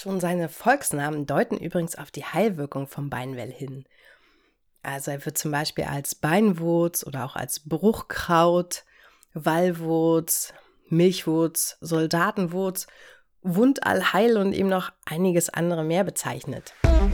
Schon seine Volksnamen deuten übrigens auf die Heilwirkung vom Beinwell hin. Also er wird zum Beispiel als Beinwurz oder auch als Bruchkraut, Wallwurz, Milchwurz, Soldatenwurz, Wundallheil und eben noch einiges andere mehr bezeichnet.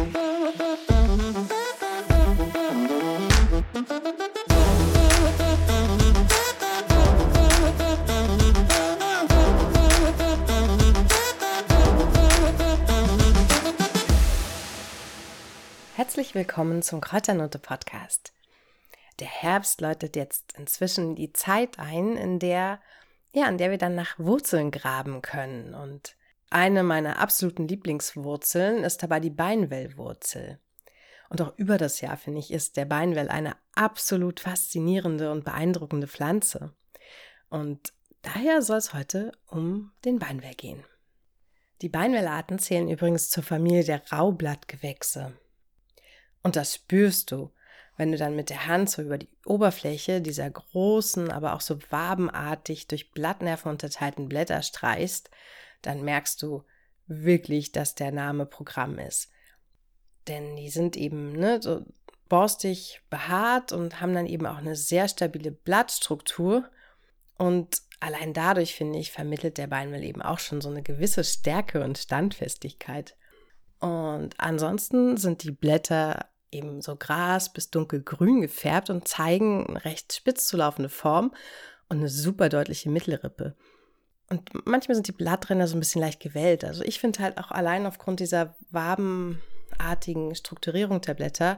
Herzlich willkommen zum Kräuternote-Podcast. Der Herbst läutet jetzt inzwischen die Zeit ein, an der wir dann nach Wurzeln graben können. Und eine meiner absoluten Lieblingswurzeln ist dabei die Beinwellwurzel. Und auch über das Jahr, finde ich, ist der Beinwell eine absolut faszinierende und beeindruckende Pflanze. Und daher soll es heute um den Beinwell gehen. Die Beinwellarten zählen übrigens zur Familie der Raublattgewächse. Und das spürst du, wenn du dann mit der Hand so über die Oberfläche dieser großen, aber auch so wabenartig durch Blattnerven unterteilten Blätter streichst, dann merkst du wirklich, dass der Name Programm ist. Denn die sind eben so borstig behaart und haben dann eben auch eine sehr stabile Blattstruktur. Und allein dadurch, finde ich, vermittelt der Beinwell eben auch schon so eine gewisse Stärke und Standfestigkeit. Und ansonsten sind die Blätter eben so gras- bis dunkelgrün gefärbt und zeigen eine recht spitz zulaufende Form und eine super deutliche Mittelrippe. Und manchmal sind die Blattränder so ein bisschen leicht gewellt. Also ich finde halt auch allein aufgrund dieser wabenartigen Strukturierung der Blätter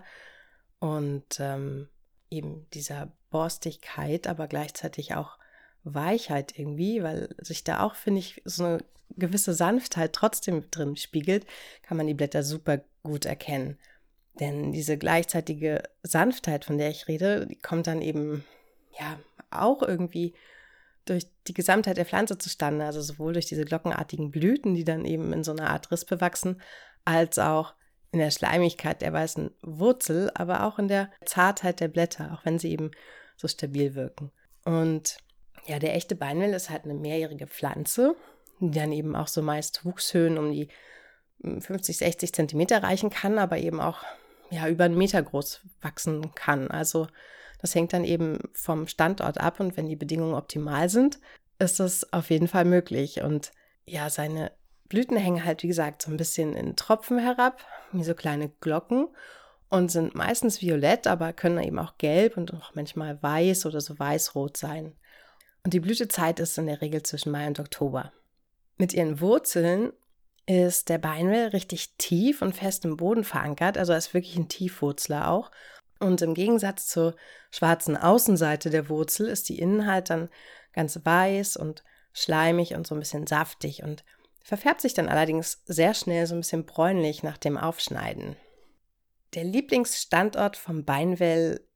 und eben dieser Borstigkeit, aber gleichzeitig auch Weichheit irgendwie, weil sich da auch, finde ich, so eine gewisse Sanftheit trotzdem drin spiegelt, kann man die Blätter super gut erkennen. Denn diese gleichzeitige Sanftheit, von der ich rede, die kommt dann eben auch irgendwie durch die Gesamtheit der Pflanze zustande. Also sowohl durch diese glockenartigen Blüten, die dann eben in so einer Art Rispe wachsen, als auch in der Schleimigkeit der weißen Wurzel, aber auch in der Zartheit der Blätter, auch wenn sie eben so stabil wirken. Und ja, der echte Beinwell ist halt eine mehrjährige Pflanze, die dann eben auch so meist Wuchshöhen um die 50, 60 Zentimeter reichen kann, aber eben auch über 1 Meter groß wachsen kann. Also das hängt dann eben vom Standort ab und wenn die Bedingungen optimal sind, ist das auf jeden Fall möglich. Und ja, seine Blüten hängen halt, wie gesagt, so ein bisschen in Tropfen herab, wie so kleine Glocken und sind meistens violett, aber können eben auch gelb und auch manchmal weiß oder so weißrot sein. Und die Blütezeit ist in der Regel zwischen Mai und Oktober. Mit ihren Wurzeln ist der Beinwell richtig tief und fest im Boden verankert, also er ist wirklich ein Tiefwurzler auch. Und im Gegensatz zur schwarzen Außenseite der Wurzel ist die Innenhalt dann ganz weiß und schleimig und so ein bisschen saftig und verfärbt sich dann allerdings sehr schnell so ein bisschen bräunlich nach dem Aufschneiden. Der Lieblingsstandort vom Beinwell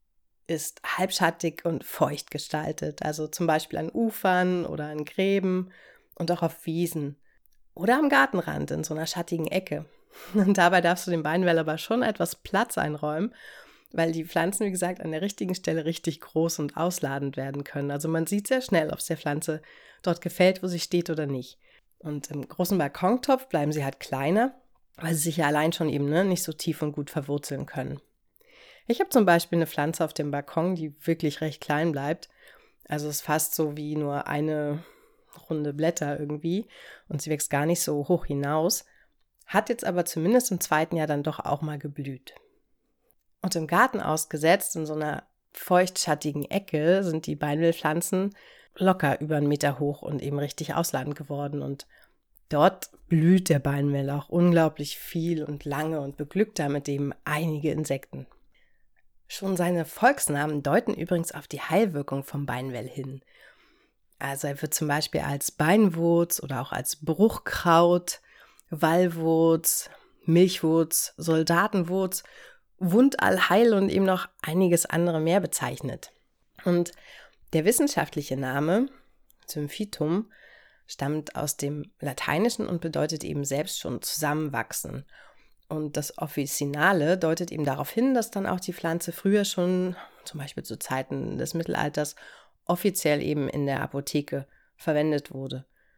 ist halbschattig und feucht gestaltet, also zum Beispiel an Ufern oder an Gräben und auch auf Wiesen. Oder am Gartenrand in so einer schattigen Ecke. Und dabei darfst du dem Beinwell aber schon etwas Platz einräumen, weil die Pflanzen, wie gesagt, an der richtigen Stelle richtig groß und ausladend werden können. Also man sieht sehr schnell, ob es der Pflanze dort gefällt, wo sie steht oder nicht. Und im großen Balkontopf bleiben sie halt kleiner, weil sie sich ja allein schon eben nicht so tief und gut verwurzeln können. Ich habe zum Beispiel eine Pflanze auf dem Balkon, die wirklich recht klein bleibt. Also es ist fast so wie nur eine runde Blätter irgendwie und sie wächst gar nicht so hoch hinaus, hat jetzt aber zumindest im 2. Jahr dann doch auch mal geblüht. Und im Garten ausgesetzt, in so einer feuchtschattigen Ecke, sind die Beinwellpflanzen locker über 1 Meter hoch und eben richtig ausladend geworden und dort blüht der Beinwell auch unglaublich viel und lange und beglückt damit eben einige Insekten. Schon seine Volksnamen deuten übrigens auf die Heilwirkung vom Beinwell hin. Also er wird zum Beispiel als Beinwurz oder auch als Bruchkraut, Wallwurz, Milchwurz, Soldatenwurz, Wundallheil und eben noch einiges andere mehr bezeichnet. Und der wissenschaftliche Name, Symphytum, stammt aus dem Lateinischen und bedeutet eben selbst schon zusammenwachsen. Und das Officinale deutet eben darauf hin, dass dann auch die Pflanze früher schon, zum Beispiel zu Zeiten des Mittelalters, offiziell eben in der Apotheke verwendet wurde.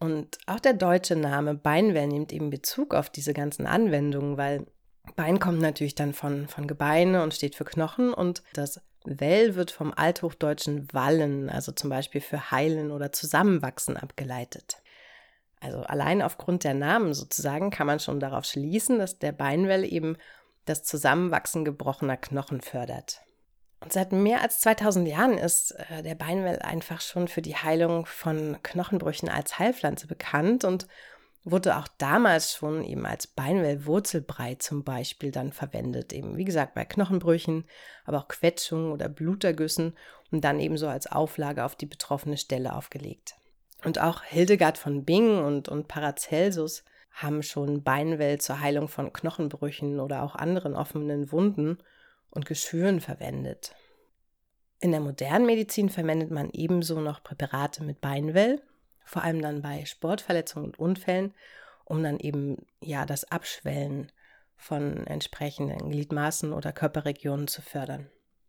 Und auch der deutsche Name Beinwell nimmt eben Bezug auf diese ganzen Anwendungen, weil Bein kommt natürlich dann von Gebeine und steht für Knochen und das Well wird vom althochdeutschen wallen, also zum Beispiel für heilen oder zusammenwachsen abgeleitet. Also allein aufgrund der Namen sozusagen kann man schon darauf schließen, dass der Beinwell eben das Zusammenwachsen gebrochener Knochen fördert. Und seit mehr als 2000 Jahren ist der Beinwell einfach schon für die Heilung von Knochenbrüchen als Heilpflanze bekannt und wurde auch damals schon eben als Beinwell-Wurzelbrei zum Beispiel dann verwendet. Eben, wie gesagt, bei Knochenbrüchen, aber auch Quetschungen oder Blutergüssen und dann eben so als Auflage auf die betroffene Stelle aufgelegt. Und auch Hildegard von Bingen und Paracelsus haben schon Beinwell zur Heilung von Knochenbrüchen oder auch anderen offenen Wunden und Geschwüren verwendet. In der modernen Medizin verwendet man ebenso noch Präparate mit Beinwell, vor allem dann bei Sportverletzungen und Unfällen, um dann eben das Abschwellen von entsprechenden Gliedmaßen oder Körperregionen zu fördern.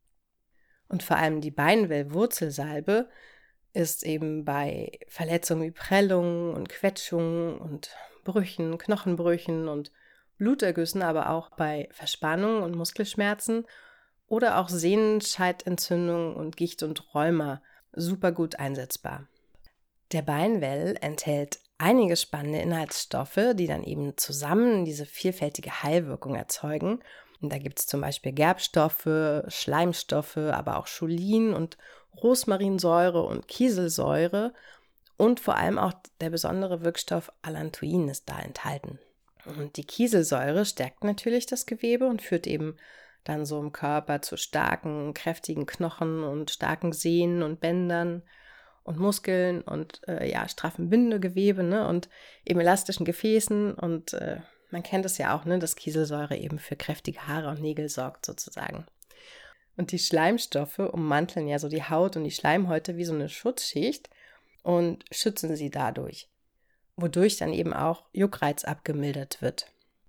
Und vor allem die Beinwell-Wurzelsalbe ist eben bei Verletzungen wie Prellungen und Quetschungen und Brüchen, Knochenbrüchen und Blutergüssen, aber auch bei Verspannungen und Muskelschmerzen oder auch Sehnenscheidentzündungen und Gicht und Rheuma super gut einsetzbar. Der Beinwell enthält einige spannende Inhaltsstoffe, die dann eben zusammen diese vielfältige Heilwirkung erzeugen. Und da gibt es zum Beispiel Gerbstoffe, Schleimstoffe, aber auch Cholin und Rosmarinsäure und Kieselsäure und vor allem auch der besondere Wirkstoff Allantoin ist da enthalten. Und die Kieselsäure stärkt natürlich das Gewebe und führt eben dann so im Körper zu starken, kräftigen Knochen und starken Sehnen und Bändern und Muskeln und straffen Bindegewebe, ne, und eben elastischen Gefäßen und man kennt es ja auch, ne, dass Kieselsäure eben für kräftige Haare und Nägel sorgt sozusagen. Und die Schleimstoffe ummanteln ja so die Haut und die Schleimhäute wie so eine Schutzschicht und schützen sie dadurch, wodurch dann eben auch Juckreiz abgemildert wird.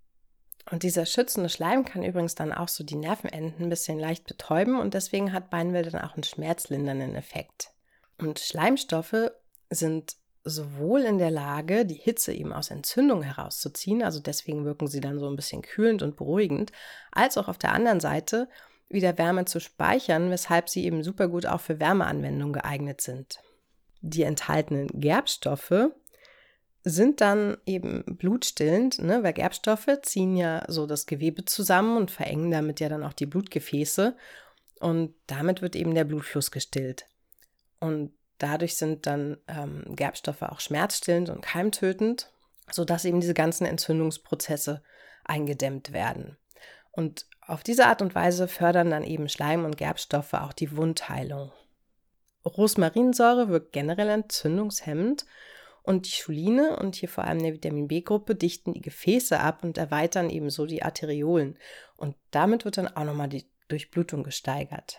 Und dieser schützende Schleim kann übrigens dann auch so die Nervenenden ein bisschen leicht betäuben und deswegen hat Beinwell dann auch einen schmerzlindernden Effekt. Und Schleimstoffe sind sowohl in der Lage, die Hitze eben aus Entzündungen herauszuziehen, also deswegen wirken sie dann so ein bisschen kühlend und beruhigend, als auch auf der anderen Seite wieder Wärme zu speichern, weshalb sie eben super gut auch für Wärmeanwendungen geeignet sind. Die enthaltenen Gerbstoffe sind dann eben blutstillend, ne? Weil Gerbstoffe ziehen ja so das Gewebe zusammen und verengen damit ja dann auch die Blutgefäße und damit wird eben der Blutfluss gestillt. Und dadurch sind dann Gerbstoffe auch schmerzstillend und keimtötend, sodass eben diese ganzen Entzündungsprozesse eingedämmt werden. Und auf diese Art und Weise fördern dann eben Schleim- und Gerbstoffe auch die Wundheilung. Rosmarinsäure wirkt generell entzündungshemmend und die Choline und hier vor allem der Vitamin B-Gruppe dichten die Gefäße ab und erweitern ebenso die Arteriolen. Und damit wird dann auch nochmal die Durchblutung gesteigert.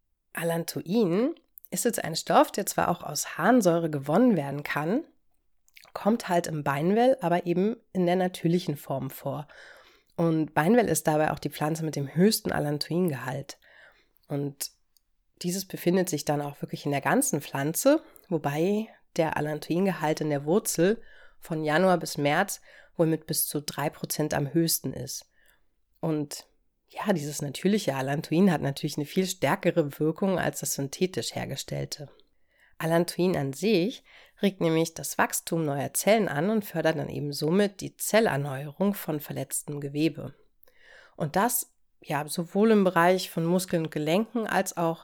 Allantoin ist jetzt ein Stoff, der zwar auch aus Harnsäure gewonnen werden kann, kommt halt im Beinwell, aber eben in der natürlichen Form vor. Und Beinwell ist dabei auch die Pflanze mit dem höchsten Allantoingehalt. Und dieses befindet sich dann auch wirklich in der ganzen Pflanze, wobei der Allantoingehalt in der Wurzel von Januar bis März wohl mit bis zu 3% am höchsten ist. Und ja, dieses natürliche Allantoin hat natürlich eine viel stärkere Wirkung als das synthetisch hergestellte. Allantoin an sich regt nämlich das Wachstum neuer Zellen an und fördert dann eben somit die Zellerneuerung von verletztem Gewebe. Und das sowohl im Bereich von Muskeln und Gelenken als auch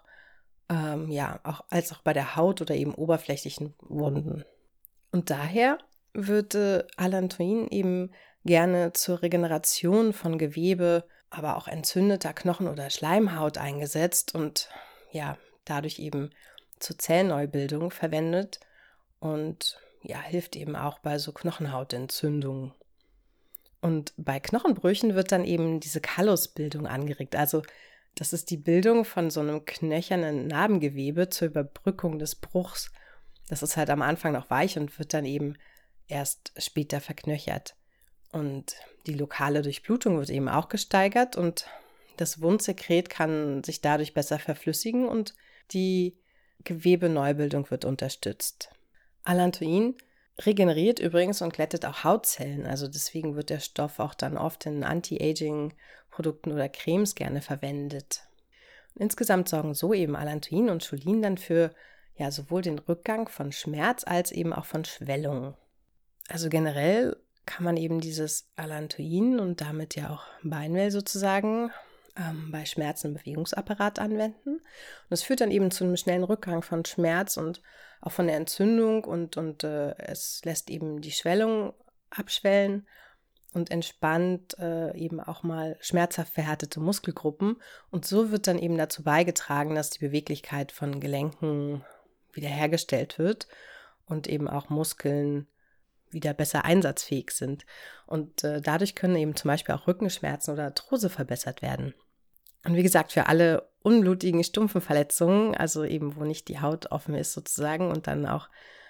bei der Haut oder eben oberflächlichen Wunden. Und daher wird Allantoin eben gerne zur Regeneration von Gewebe, aber auch entzündeter Knochen oder Schleimhaut eingesetzt und dadurch eben zur Zellneubildung verwendet und hilft eben auch bei so Knochenhautentzündungen. Und bei Knochenbrüchen wird dann eben diese Kallusbildung angeregt. Also das ist die Bildung von so einem knöchernen Narbengewebe zur Überbrückung des Bruchs. Das ist halt am Anfang noch weich und wird dann eben erst später verknöchert. Und die lokale Durchblutung wird eben auch gesteigert und das Wundsekret kann sich dadurch besser verflüssigen und die Gewebeneubildung wird unterstützt. Allantoin regeneriert übrigens und glättet auch Hautzellen. Also deswegen wird der Stoff auch dann oft in Anti-Aging-Produkten oder Cremes gerne verwendet. Und insgesamt sorgen so eben Allantoin und Cholin dann für sowohl den Rückgang von Schmerz als eben auch von Schwellung. Also generell kann man eben dieses Allantoin und damit ja auch Beinwell sozusagen bei Schmerzen im Bewegungsapparat anwenden. Und das führt dann eben zu einem schnellen Rückgang von Schmerz und auch von der Entzündung und es lässt eben die Schwellung abschwellen und entspannt eben auch mal schmerzhaft verhärtete Muskelgruppen. Und so wird dann eben dazu beigetragen, dass die Beweglichkeit von Gelenken wiederhergestellt wird und eben auch Muskeln wieder besser einsatzfähig sind. Und dadurch können eben zum Beispiel auch Rückenschmerzen oder Arthrose verbessert werden. Und wie gesagt, für alle unblutigen, stumpfen Verletzungen, also eben wo nicht die Haut offen ist sozusagen und dann auch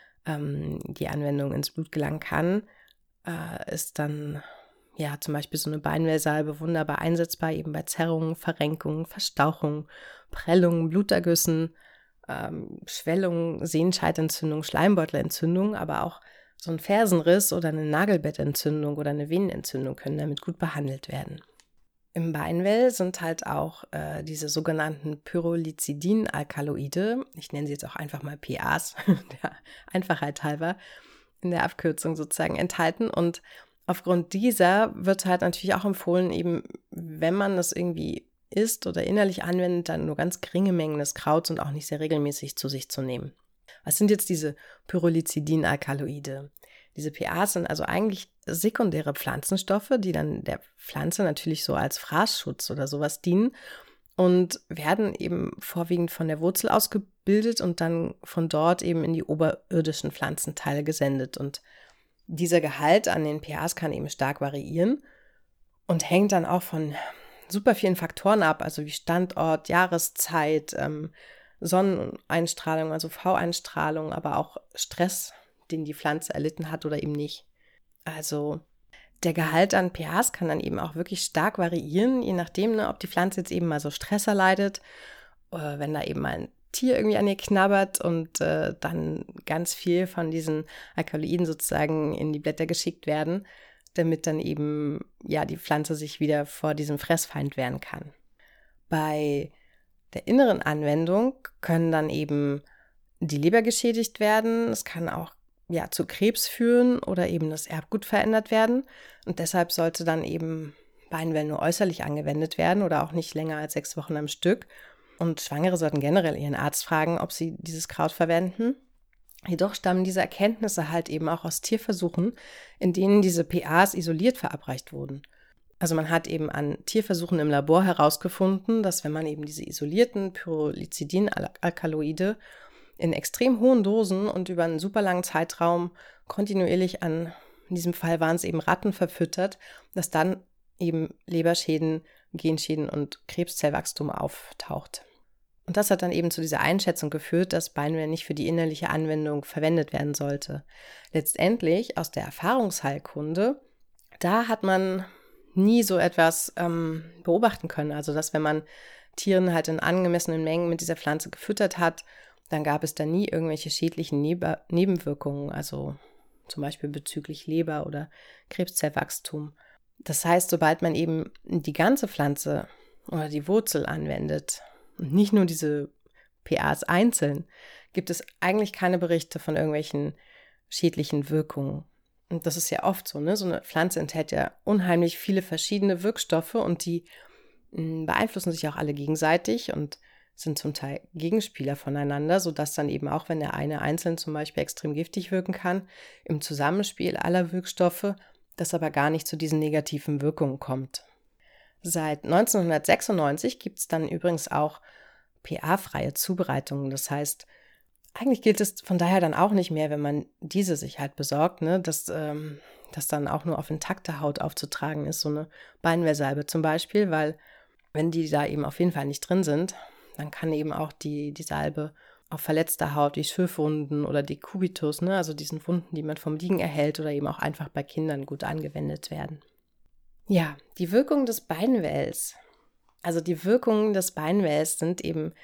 die Anwendung ins Blut gelangen kann, ist dann zum Beispiel so eine Beinwellsalbe wunderbar einsetzbar, eben bei Zerrungen, Verrenkungen, Verstauchungen, Prellungen, Blutergüssen, Schwellungen, Sehenscheidentzündung, Schleimbeutelentzündung, aber auch so ein Fersenriss oder eine Nagelbettentzündung oder eine Venenentzündung können damit gut behandelt werden. Im Beinwell sind halt auch diese sogenannten Pyrrolizidin-Alkaloide, ich nenne sie jetzt auch einfach mal PAs, der Einfachheit halber, in der Abkürzung sozusagen enthalten. Und aufgrund dieser wird halt natürlich auch empfohlen, eben wenn man das irgendwie isst oder innerlich anwendet, dann nur ganz geringe Mengen des Krauts und auch nicht sehr regelmäßig zu sich zu nehmen. Was sind jetzt diese Pyrrolizidin-Alkaloide? Diese PAs sind also eigentlich sekundäre Pflanzenstoffe, die dann der Pflanze natürlich so als Fraßschutz oder sowas dienen und werden eben vorwiegend von der Wurzel ausgebildet und dann von dort eben in die oberirdischen Pflanzenteile gesendet. Und dieser Gehalt an den PAs kann eben stark variieren und hängt dann auch von super vielen Faktoren ab, also wie Standort, Jahreszeit, Sonneneinstrahlung, also UV-Einstrahlung, aber auch Stress, den die Pflanze erlitten hat oder eben nicht. Also der Gehalt an pHs kann dann eben auch wirklich stark variieren, je nachdem, ob die Pflanze jetzt eben mal so Stress erleidet, wenn da eben mal ein Tier irgendwie an ihr knabbert und dann ganz viel von diesen Alkaloiden sozusagen in die Blätter geschickt werden, damit dann eben die Pflanze sich wieder vor diesem Fressfeind wehren kann. Bei der inneren Anwendung können dann eben die Leber geschädigt werden. Es kann auch zu Krebs führen oder eben das Erbgut verändert werden. Und deshalb sollte dann eben Beinwell nur äußerlich angewendet werden oder auch nicht länger als 6 Wochen am Stück. Und Schwangere sollten generell ihren Arzt fragen, ob sie dieses Kraut verwenden. Jedoch stammen diese Erkenntnisse halt eben auch aus Tierversuchen, in denen diese PAs isoliert verabreicht wurden. Also man hat eben an Tierversuchen im Labor herausgefunden, dass wenn man eben diese isolierten Pyrrolizidin-Alkaloide in extrem hohen Dosen und über einen super langen Zeitraum kontinuierlich in diesem Fall waren es eben Ratten verfüttert, dass dann eben Leberschäden, Genschäden und Krebszellwachstum auftaucht. Und das hat dann eben zu dieser Einschätzung geführt, dass Beinwell nicht für die innerliche Anwendung verwendet werden sollte. Letztendlich aus der Erfahrungsheilkunde, da hat man nie so etwas beobachten können. Also dass wenn man Tieren halt in angemessenen Mengen mit dieser Pflanze gefüttert hat, dann gab es da nie irgendwelche schädlichen Nebenwirkungen, also zum Beispiel bezüglich Leber oder Krebszellwachstum. Das heißt, sobald man eben die ganze Pflanze oder die Wurzel anwendet und nicht nur diese PAs einzeln, gibt es eigentlich keine Berichte von irgendwelchen schädlichen Wirkungen. Und das ist ja oft so, ne? So eine Pflanze enthält ja unheimlich viele verschiedene Wirkstoffe und die beeinflussen sich auch alle gegenseitig und sind zum Teil Gegenspieler voneinander, sodass dann eben auch, wenn der eine einzeln zum Beispiel extrem giftig wirken kann, im Zusammenspiel aller Wirkstoffe das aber gar nicht zu diesen negativen Wirkungen kommt. Seit 1996 gibt es dann übrigens auch PA-freie Zubereitungen. Das heißt, eigentlich gilt es von daher dann auch nicht mehr, wenn man diese sich halt besorgt, ne, dass das dann auch nur auf intakter Haut aufzutragen ist, so eine Beinwellsalbe zum Beispiel, weil wenn die da eben auf jeden Fall nicht drin sind, dann kann eben auch die Salbe auf verletzter Haut, die Schürfwunden oder die Kubitus, ne, also diesen Wunden, die man vom Liegen erhält oder eben auch einfach bei Kindern gut angewendet werden. Ja, die Wirkung des Beinwells. Also die Wirkungen des Beinwells sind eben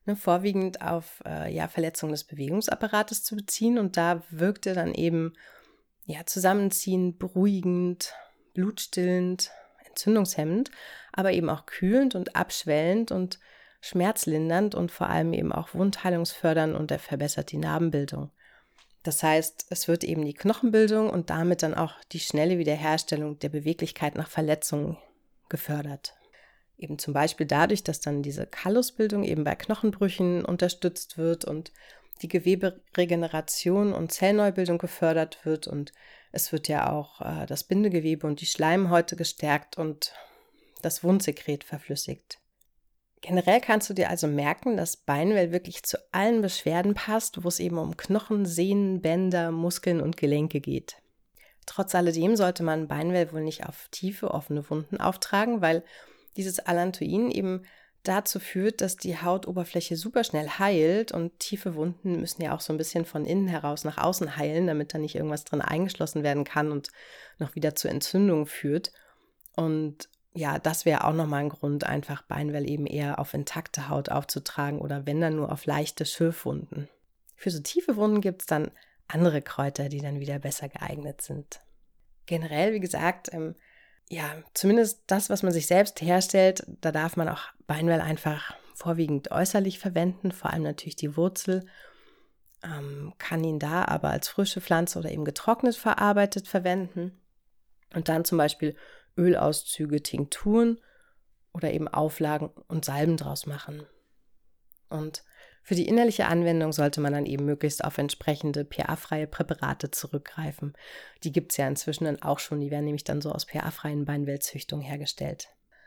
vorwiegend auf Verletzungen des Bewegungsapparates zu beziehen. Und da wirkte dann eben zusammenziehend, beruhigend, blutstillend, entzündungshemmend, aber eben auch kühlend und abschwellend und schmerzlindernd und vor allem eben auch wundheilungsfördernd, und er verbessert die Narbenbildung. Das heißt, es wird eben die Knochenbildung und damit dann auch die schnelle Wiederherstellung der Beweglichkeit nach Verletzungen gefördert. Eben zum Beispiel dadurch, dass dann diese Kallusbildung eben bei Knochenbrüchen unterstützt wird und die Geweberegeneration und Zellneubildung gefördert wird, und es wird ja auch das Bindegewebe und die Schleimhäute gestärkt und das Wundsekret verflüssigt. Generell kannst du dir also merken, dass Beinwell wirklich zu allen Beschwerden passt, wo es eben um Knochen, Sehnen, Bänder, Muskeln und Gelenke geht. Trotz alledem sollte man Beinwell wohl nicht auf tiefe, offene Wunden auftragen, weil dieses Allantoin eben dazu führt, dass die Hautoberfläche super schnell heilt, und tiefe Wunden müssen ja auch so ein bisschen von innen heraus nach außen heilen, damit da nicht irgendwas drin eingeschlossen werden kann und noch wieder zu Entzündungen führt. Und ja, das wäre auch nochmal ein Grund, einfach Beinwell eben eher auf intakte Haut aufzutragen oder wenn dann nur auf leichte Schürfwunden. Für so tiefe Wunden gibt es dann andere Kräuter, die dann wieder besser geeignet sind. Generell, wie gesagt, zumindest das, was man sich selbst herstellt, da darf man auch Beinwell einfach vorwiegend äußerlich verwenden, vor allem natürlich die Wurzel. Kann ihn da aber als frische Pflanze oder eben getrocknet verarbeitet verwenden. Und dann zum Beispiel Ölauszüge, Tinkturen oder eben Auflagen und Salben draus machen. Und für die innerliche Anwendung sollte man dann eben möglichst auf entsprechende pH-freie Präparate zurückgreifen. Die gibt es ja inzwischen dann auch schon, die werden nämlich dann so aus pH-freien Beinwellzüchtungen hergestellt.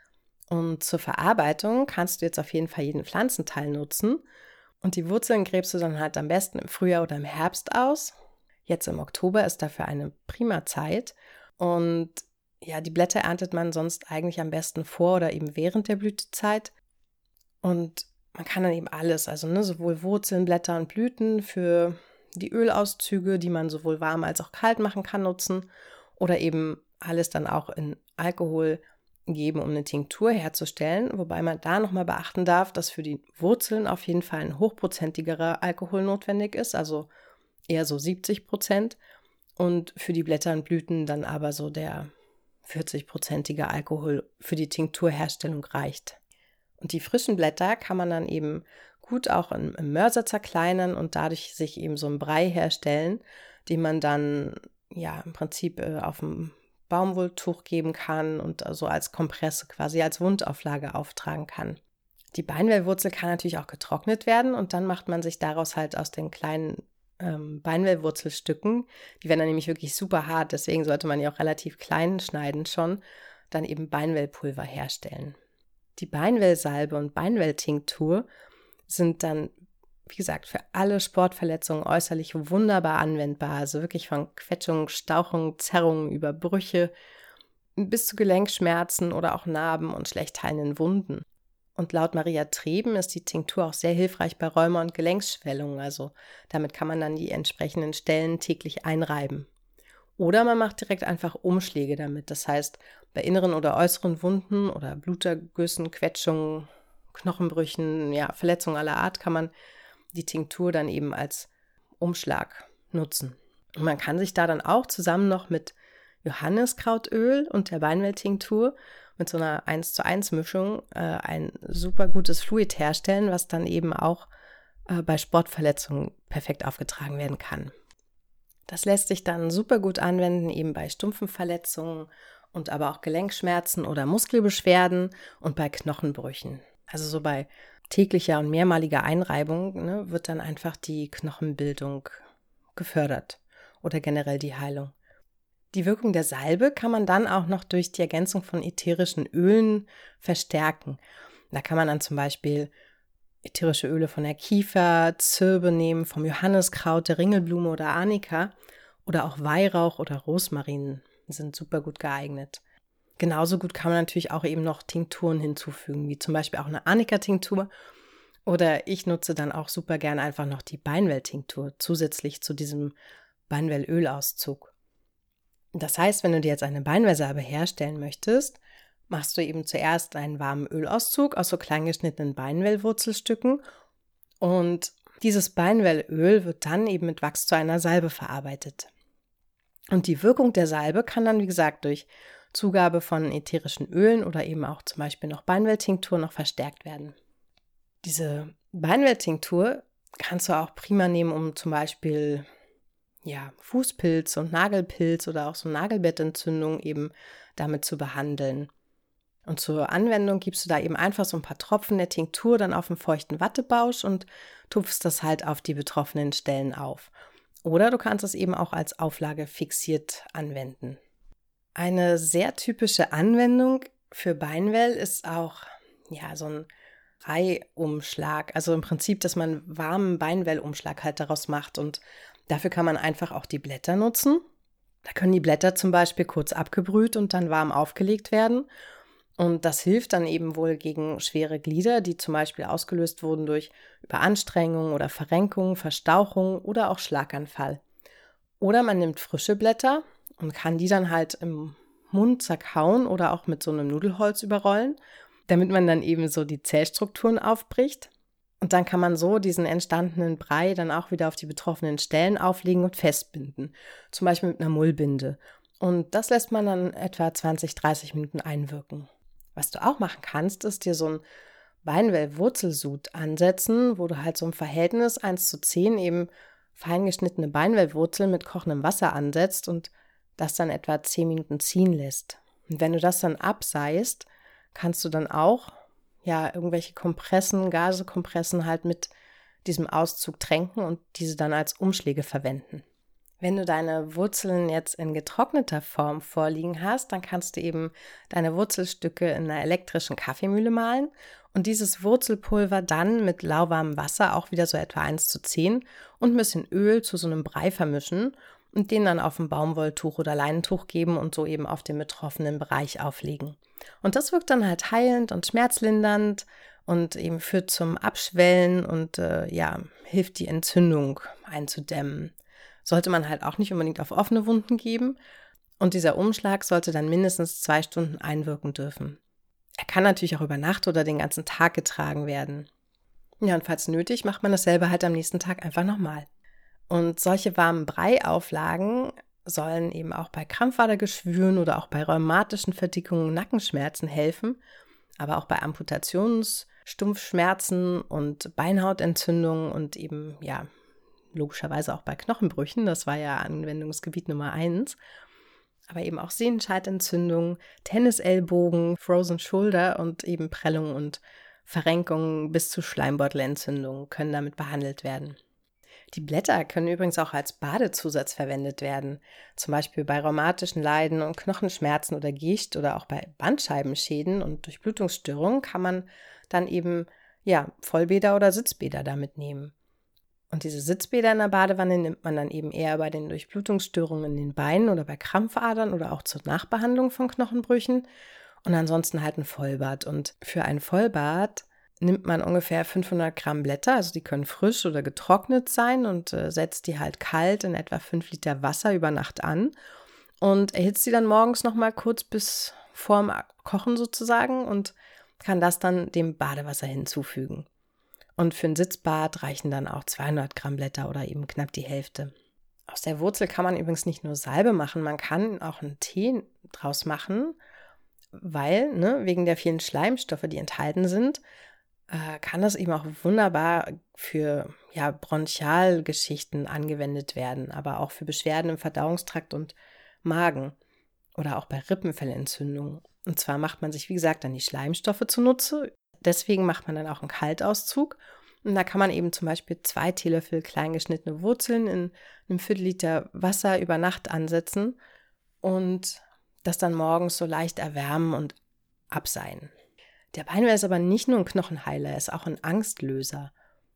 Und zur Verarbeitung kannst du jetzt auf jeden Fall jeden Pflanzenteil nutzen, und die Wurzeln gräbst du dann halt am besten im Frühjahr oder im Herbst aus. Jetzt im Oktober ist dafür eine prima Zeit, und ja, die Blätter erntet man sonst eigentlich am besten vor oder eben während der Blütezeit. Und man kann dann eben alles, also sowohl Wurzeln, Blätter und Blüten für die Ölauszüge, die man sowohl warm als auch kalt machen kann, nutzen, oder eben alles dann auch in Alkohol geben, um eine Tinktur herzustellen. Wobei man da nochmal beachten darf, dass für die Wurzeln auf jeden Fall ein hochprozentigerer Alkohol notwendig ist, also eher so 70%. Und für die Blätter und Blüten dann aber so der 40%iger Alkohol für die Tinkturherstellung reicht. Und die frischen Blätter kann man dann eben gut auch im Mörser zerkleinern und dadurch sich eben so einen Brei herstellen, den man dann im Prinzip auf ein Baumwolltuch geben kann und also als Kompresse quasi als Wundauflage auftragen kann. Die Beinwellwurzel kann natürlich auch getrocknet werden, und dann macht man sich daraus halt aus den kleinen Beinwellwurzelstücken, die werden dann nämlich wirklich super hart, deswegen sollte man die auch relativ klein schneiden schon, dann eben Beinwellpulver herstellen. Die Beinwellsalbe und Beinwelltinktur sind dann, wie gesagt, für alle Sportverletzungen äußerlich wunderbar anwendbar, also wirklich von Quetschungen, Stauchungen, Zerrungen über Brüche bis zu Gelenkschmerzen oder auch Narben und schlecht heilenden Wunden. Und laut Maria Treben ist die Tinktur auch sehr hilfreich bei Rheuma- und Gelenksschwellungen. Also damit kann man dann die entsprechenden Stellen täglich einreiben. Oder man macht direkt einfach Umschläge damit. Das heißt, bei inneren oder äußeren Wunden oder Blutergüssen, Quetschungen, Knochenbrüchen, Verletzungen aller Art kann man die Tinktur dann eben als Umschlag nutzen. Und man kann sich da dann auch zusammen noch mit Johanniskrautöl und der Beinwelltinktur mit so einer 1:1 Mischung ein super gutes Fluid herstellen, was dann eben auch bei Sportverletzungen perfekt aufgetragen werden kann. Das lässt sich dann super gut anwenden, eben bei stumpfen Verletzungen und aber auch Gelenkschmerzen oder Muskelbeschwerden und bei Knochenbrüchen. Also so bei täglicher und mehrmaliger Einreibung wird dann einfach die Knochenbildung gefördert oder generell die Heilung. Die Wirkung der Salbe kann man dann auch noch durch die Ergänzung von ätherischen Ölen verstärken. Da kann man dann zum Beispiel ätherische Öle von der Kiefer, Zirbe nehmen, vom Johanniskraut, der Ringelblume oder Arnika, oder auch Weihrauch oder Rosmarin sind super gut geeignet. Genauso gut kann man natürlich auch eben noch Tinkturen hinzufügen, wie zum Beispiel auch eine Arnika-Tinktur, oder ich nutze dann auch super gern einfach noch die Beinwell-Tinktur zusätzlich zu diesem Beinwell-Ölauszug. Das heißt, wenn du dir jetzt eine Beinwellsalbe herstellen möchtest, machst du eben zuerst einen warmen Ölauszug aus so klein geschnittenen Beinwellwurzelstücken Und dieses Beinwellöl wird dann eben mit Wachs zu einer Salbe verarbeitet. Und die Wirkung der Salbe kann dann, wie gesagt, durch Zugabe von ätherischen Ölen oder eben auch zum Beispiel noch Beinwelltinktur noch verstärkt werden. Diese Beinwelltinktur kannst du auch prima nehmen, um zum Beispiel Fußpilz und Nagelpilz oder auch so Nagelbettentzündung eben damit zu behandeln. Und zur Anwendung gibst du da eben einfach so ein paar Tropfen der Tinktur dann auf einen feuchten Wattebausch und tupfst das halt auf die betroffenen Stellen auf. Oder du kannst es eben auch als Auflage fixiert anwenden. Eine sehr typische Anwendung für Beinwell ist auch so ein Reihumschlag. Also im Prinzip, dass man warmen Beinwellumschlag halt daraus macht. Und dafür kann man einfach auch die Blätter nutzen. Da können die Blätter zum Beispiel kurz abgebrüht und dann warm aufgelegt werden. Und das hilft dann eben wohl gegen schwere Glieder, die zum Beispiel ausgelöst wurden durch Überanstrengung oder Verrenkung, Verstauchung oder auch Schlaganfall. Oder man nimmt frische Blätter und kann die dann halt im Mund zerkauen oder auch mit so einem Nudelholz überrollen, damit man dann eben so die Zellstrukturen aufbricht. Und dann kann man so diesen entstandenen Brei dann auch wieder auf die betroffenen Stellen auflegen und festbinden, zum Beispiel mit einer Mullbinde. Und das lässt man dann etwa 20-30 Minuten einwirken. Was du auch machen kannst, ist dir so ein Beinwellwurzelsud ansetzen, wo du halt so im Verhältnis 1:10 eben fein geschnittene Beinwellwurzeln mit kochendem Wasser ansetzt und das dann etwa 10 Minuten ziehen lässt. Und wenn du das dann abseist, kannst du dann auch irgendwelche Gasekompressen halt mit diesem Auszug tränken und diese dann als Umschläge verwenden. Wenn du deine Wurzeln jetzt in getrockneter Form vorliegen hast, dann kannst du eben deine Wurzelstücke in einer elektrischen Kaffeemühle mahlen und dieses Wurzelpulver dann mit lauwarmem Wasser, auch wieder so etwa 1:10 und ein bisschen Öl zu so einem Brei vermischen und den dann auf ein Baumwolltuch oder Leinentuch geben und so eben auf den betroffenen Bereich auflegen. Und das wirkt dann halt heilend und schmerzlindernd und eben führt zum Abschwellen und hilft die Entzündung einzudämmen. Sollte man halt auch nicht unbedingt auf offene Wunden geben. Und dieser Umschlag sollte dann mindestens 2 Stunden einwirken dürfen. Er kann natürlich auch über Nacht oder den ganzen Tag getragen werden. Ja, und falls nötig, macht man dasselbe halt am nächsten Tag einfach nochmal. Und solche warmen Breiauflagen sollen eben auch bei Krampfadergeschwüren oder auch bei rheumatischen Verdickungen und Nackenschmerzen helfen, aber auch bei Amputations-, Stumpfschmerzen und Beinhautentzündungen und eben, logischerweise auch bei Knochenbrüchen, das war ja Anwendungsgebiet Nummer 1, aber eben auch Sehenscheidentzündung, Tennisellbogen, Frozen Shoulder und eben Prellungen und Verrenkungen bis zu Schleimbeutelentzündungen können damit behandelt werden. Die Blätter können übrigens auch als Badezusatz verwendet werden, zum Beispiel bei rheumatischen Leiden und Knochenschmerzen oder Gicht oder auch bei Bandscheibenschäden und Durchblutungsstörungen kann man dann eben Vollbäder oder Sitzbäder damit nehmen. Und diese Sitzbäder in der Badewanne nimmt man dann eben eher bei den Durchblutungsstörungen in den Beinen oder bei Krampfadern oder auch zur Nachbehandlung von Knochenbrüchen und ansonsten halt ein Vollbad. Und für ein Vollbad nimmt man ungefähr 500 Gramm Blätter, also die können frisch oder getrocknet sein und setzt die halt kalt in etwa 5 Liter Wasser über Nacht an und erhitzt sie dann morgens nochmal kurz bis vorm Kochen sozusagen und kann das dann dem Badewasser hinzufügen. Und für ein Sitzbad reichen dann auch 200 Gramm Blätter oder eben knapp die Hälfte. Aus der Wurzel kann man übrigens nicht nur Salbe machen, man kann auch einen Tee draus machen, weil, wegen der vielen Schleimstoffe, die enthalten sind, kann das eben auch wunderbar für Bronchialgeschichten angewendet werden, aber auch für Beschwerden im Verdauungstrakt und Magen oder auch bei Rippenfellentzündungen. Und zwar macht man sich, wie gesagt, dann die Schleimstoffe zunutze. Deswegen macht man dann auch einen Kaltauszug. Und da kann man eben zum Beispiel 2 Teelöffel klein geschnittene Wurzeln in einem Viertel-Liter Wasser über Nacht ansetzen und das dann morgens so leicht erwärmen und abseihen. Der Beinwell ist aber nicht nur ein Knochenheiler, er ist auch ein Angstlöser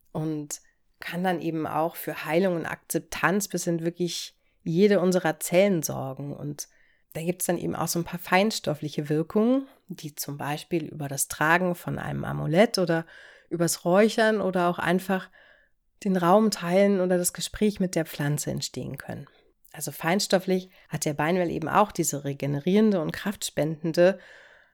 und kann dann eben auch für Heilung und Akzeptanz bis in wirklich jede unserer Zellen sorgen. Und da gibt es dann eben auch so ein paar feinstoffliche Wirkungen, die zum Beispiel über das Tragen von einem Amulett oder übers Räuchern oder auch einfach den Raum teilen oder das Gespräch mit der Pflanze entstehen können. Also feinstofflich hat der Beinwell eben auch diese regenerierende und kraftspendende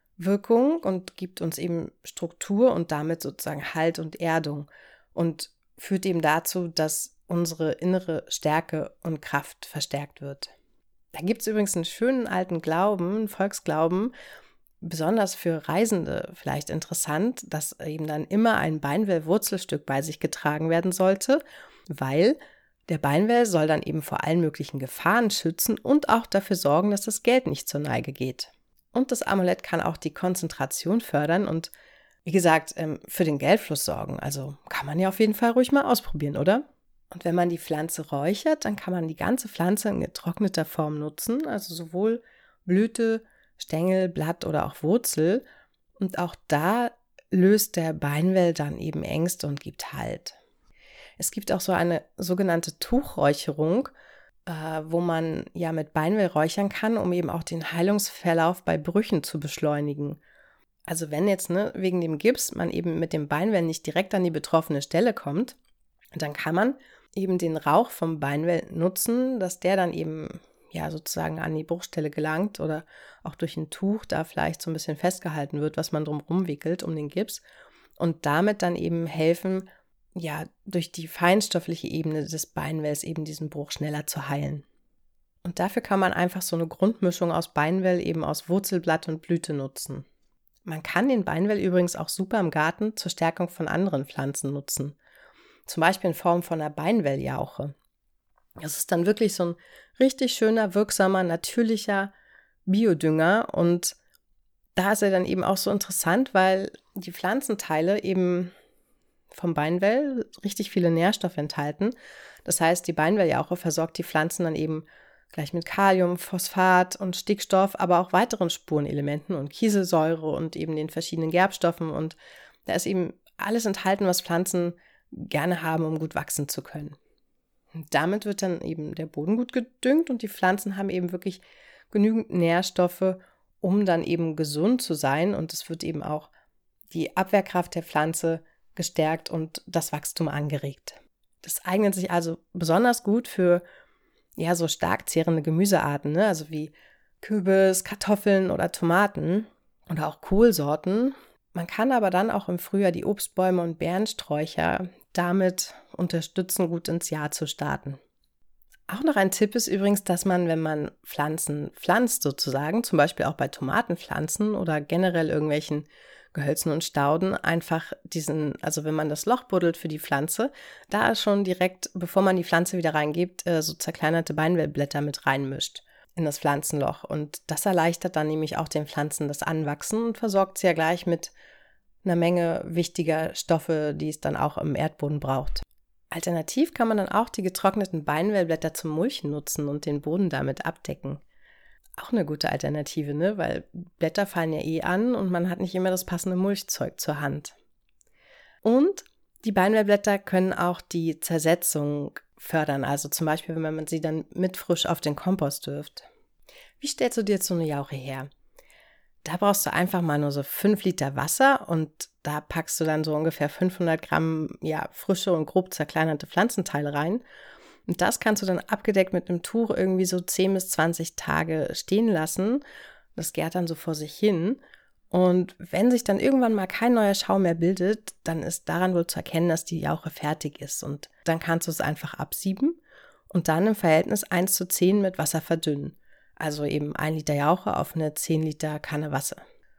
Wirkung und gibt uns eben Struktur und damit sozusagen Halt und Erdung. Und führt eben dazu, dass unsere innere Stärke und Kraft verstärkt wird. Da gibt es übrigens einen schönen alten Glauben, einen Volksglauben, besonders für Reisende vielleicht interessant, dass eben dann immer ein Beinwell-Wurzelstück bei sich getragen werden sollte, weil der Beinwell soll dann eben vor allen möglichen Gefahren schützen und auch dafür sorgen, dass das Geld nicht zur Neige geht. Und das Amulett kann auch die Konzentration fördern und, wie gesagt, für den Geldfluss sorgen. Also kann man ja auf jeden Fall ruhig mal ausprobieren, oder? Und wenn man die Pflanze räuchert, dann kann man die ganze Pflanze in getrockneter Form nutzen, also sowohl Blüte, Stängel, Blatt oder auch Wurzel. Und auch da löst der Beinwell dann eben Ängste und gibt Halt. Es gibt auch so eine sogenannte Tuchräucherung, wo man ja mit Beinwell räuchern kann, um eben auch den Heilungsverlauf bei Brüchen zu beschleunigen. Also wenn jetzt wegen dem Gips man eben mit dem Beinwell nicht direkt an die betroffene Stelle kommt, dann kann man eben den Rauch vom Beinwell nutzen, dass der dann eben ja sozusagen an die Bruchstelle gelangt oder auch durch ein Tuch da vielleicht so ein bisschen festgehalten wird, was man drumherum wickelt um den Gips und damit dann eben helfen, ja, durch die feinstoffliche Ebene des Beinwells eben diesen Bruch schneller zu heilen. Und dafür kann man einfach so eine Grundmischung aus Beinwell eben aus Wurzelblatt und Blüte nutzen. Man kann den Beinwell übrigens auch super im Garten zur Stärkung von anderen Pflanzen nutzen. Zum Beispiel in Form von einer Beinwelljauche. Das ist dann wirklich so ein richtig schöner, wirksamer, natürlicher Biodünger und da ist er dann eben auch so interessant, weil die Pflanzenteile eben vom Beinwell richtig viele Nährstoffe enthalten. Das heißt, die Beinwelljauche versorgt die Pflanzen dann eben gleich mit Kalium, Phosphat und Stickstoff, aber auch weiteren Spurenelementen und Kieselsäure und eben den verschiedenen Gerbstoffen. Und da ist eben alles enthalten, was Pflanzen gerne haben, um gut wachsen zu können. Und damit wird dann eben der Boden gut gedüngt und die Pflanzen haben eben wirklich genügend Nährstoffe, um dann eben gesund zu sein. Und es wird eben auch die Abwehrkraft der Pflanze gestärkt und das Wachstum angeregt. Das eignet sich also besonders gut für ja so stark zehrende Gemüsearten, also wie Kürbis, Kartoffeln oder Tomaten oder auch Kohlsorten. Man kann aber dann auch im Frühjahr die Obstbäume und Beerensträucher damit unterstützen, gut ins Jahr zu starten. Auch noch ein Tipp ist übrigens, dass man, wenn man Pflanzen pflanzt sozusagen, zum Beispiel auch bei Tomatenpflanzen oder generell irgendwelchen Gehölzen und Stauden, einfach also wenn man das Loch buddelt für die Pflanze, da schon direkt, bevor man die Pflanze wieder reingibt, so zerkleinerte Beinwellblätter mit reinmischt in das Pflanzenloch. Und das erleichtert dann nämlich auch den Pflanzen das Anwachsen und versorgt sie ja gleich mit einer Menge wichtiger Stoffe, die es dann auch im Erdboden braucht. Alternativ kann man dann auch die getrockneten Beinwellblätter zum Mulchen nutzen und den Boden damit abdecken. Auch eine gute Alternative, ne? Weil Blätter fallen ja an und man hat nicht immer das passende Mulchzeug zur Hand. Und die Beinwellblätter können auch die Zersetzung fördern, also zum Beispiel, wenn man sie dann mit frisch auf den Kompost wirft. Wie stellst du dir jetzt so eine Jauche her? Da brauchst du einfach mal nur so 5 Liter Wasser und da packst du dann so ungefähr 500 Gramm frische und grob zerkleinerte Pflanzenteile rein. Und das kannst du dann abgedeckt mit einem Tuch irgendwie so 10 bis 20 Tage stehen lassen. Das gärt dann so vor sich hin. Und wenn sich dann irgendwann mal kein neuer Schaum mehr bildet, dann ist daran wohl zu erkennen, dass die Jauche fertig ist. Und dann kannst du es einfach absieben und dann im Verhältnis 1:10 mit Wasser verdünnen. Also eben 1 Liter Jauche auf eine 10 Liter Kanne Wasser.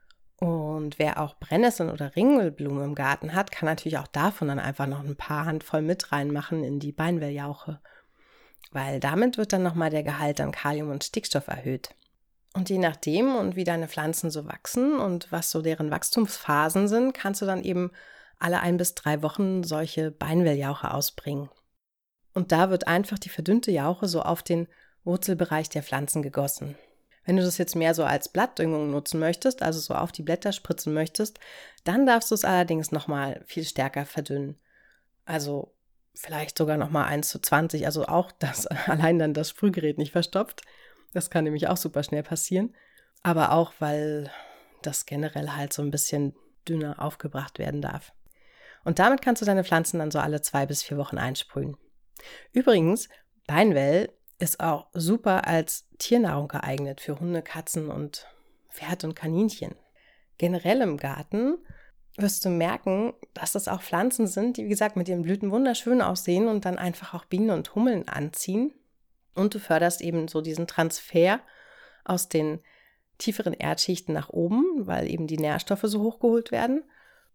Und wer auch Brennnesseln oder Ringelblumen im Garten hat, kann natürlich auch davon dann einfach noch ein paar Handvoll mit reinmachen in die Beinwelljauche. Weil damit wird dann nochmal der Gehalt an Kalium und Stickstoff erhöht. Und je nachdem und wie deine Pflanzen so wachsen und was so deren Wachstumsphasen sind, kannst du dann eben alle 1 bis 3 Wochen solche Beinwelljauche ausbringen. Und da wird einfach die verdünnte Jauche so auf den Wurzelbereich der Pflanzen gegossen. Wenn du das jetzt mehr so als Blattdüngung nutzen möchtest, also so auf die Blätter spritzen möchtest, dann darfst du es allerdings nochmal viel stärker verdünnen. Also vielleicht sogar nochmal 1:20, also auch, dass allein dann das Sprühgerät nicht verstopft. Das kann nämlich auch super schnell passieren. Aber auch, weil das generell halt so ein bisschen dünner aufgebracht werden darf. Und damit kannst du deine Pflanzen dann so alle 2 bis 4 Wochen einsprühen. Übrigens, Beinwell ist auch super als Tiernahrung geeignet für Hunde, Katzen und Pferd und Kaninchen. Generell im Garten wirst du merken, dass das auch Pflanzen sind, die, wie gesagt, mit ihren Blüten wunderschön aussehen und dann einfach auch Bienen und Hummeln anziehen. Und du förderst eben so diesen Transfer aus den tieferen Erdschichten nach oben, weil eben die Nährstoffe so hochgeholt werden.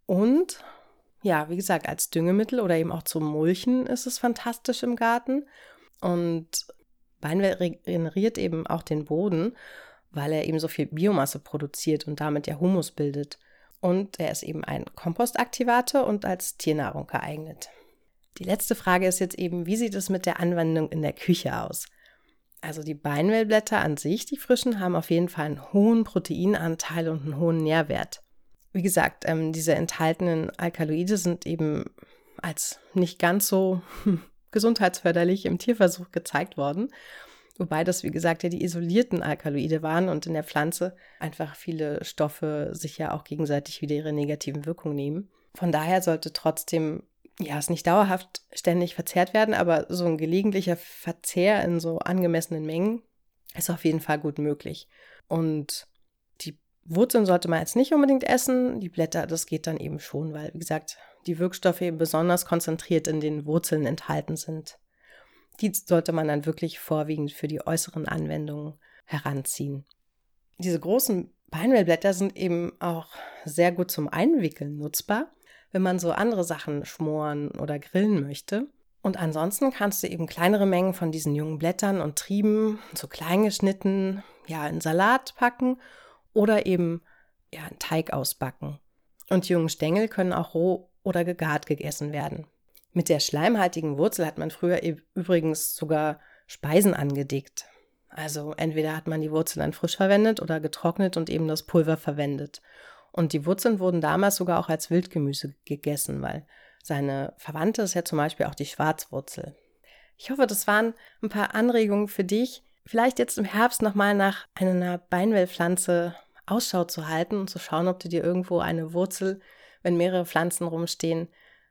Und ja, wie gesagt, als Düngemittel oder eben auch zum Mulchen ist es fantastisch im Garten. Und Beinmehl regeneriert eben auch den Boden, weil er eben so viel Biomasse produziert und damit ja Humus bildet. Und er ist eben ein Kompostaktivator und als Tiernahrung geeignet. Die letzte Frage ist jetzt eben, wie sieht es mit der Anwendung in der Küche aus? Also die Beinmehlblätter an sich, die frischen, haben auf jeden Fall einen hohen Proteinanteil und einen hohen Nährwert. Wie gesagt, diese enthaltenen Alkaloide sind eben als nicht ganz so gesundheitsförderlich im Tierversuch gezeigt worden. Wobei das, wie gesagt, ja die isolierten Alkaloide waren und in der Pflanze einfach viele Stoffe sich ja auch gegenseitig wieder ihre negativen Wirkungen nehmen. Von daher sollte trotzdem, ja, es nicht dauerhaft ständig verzehrt werden, aber so ein gelegentlicher Verzehr in so angemessenen Mengen ist auf jeden Fall gut möglich. Und die Wurzeln sollte man jetzt nicht unbedingt essen, die Blätter, das geht dann eben schon, weil, wie gesagt, die Wirkstoffe eben besonders konzentriert in den Wurzeln enthalten sind. Die sollte man dann wirklich vorwiegend für die äußeren Anwendungen heranziehen. Diese großen Beinmehlblätter sind eben auch sehr gut zum Einwickeln nutzbar, wenn man so andere Sachen schmoren oder grillen möchte. Und ansonsten kannst du eben kleinere Mengen von diesen jungen Blättern und Trieben, so klein geschnitten, ja, in Salat packen oder eben ja, einen Teig ausbacken. Und die jungen Stängel können auch roh oder gegart gegessen werden. Mit der schleimhaltigen Wurzel hat man früher übrigens sogar Speisen angedickt. Also entweder hat man die Wurzel dann frisch verwendet oder getrocknet und eben das Pulver verwendet. Und die Wurzeln wurden damals sogar auch als Wildgemüse gegessen, weil seine Verwandte ist ja zum Beispiel auch die Schwarzwurzel. Ich hoffe, das waren ein paar Anregungen für dich, vielleicht jetzt im Herbst nochmal nach einer Beinmehlpflanze Ausschau zu halten und zu schauen, ob du dir irgendwo eine Wurzel, wenn mehrere Pflanzen rumstehen,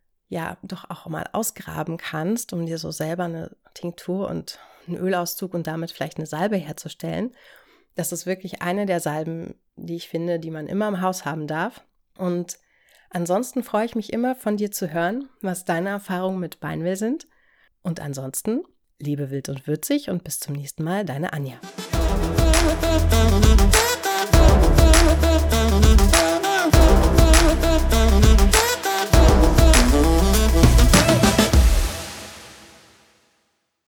ja, doch auch mal ausgraben kannst, um dir so selber eine Tinktur und einen Ölauszug und damit vielleicht eine Salbe herzustellen. Das ist wirklich eine der Salben, die ich finde, die man immer im Haus haben darf. Und ansonsten freue ich mich immer, von dir zu hören, was deine Erfahrungen mit Beinmehl sind. Und ansonsten, liebe wild und würzig und bis zum nächsten Mal, deine Anja.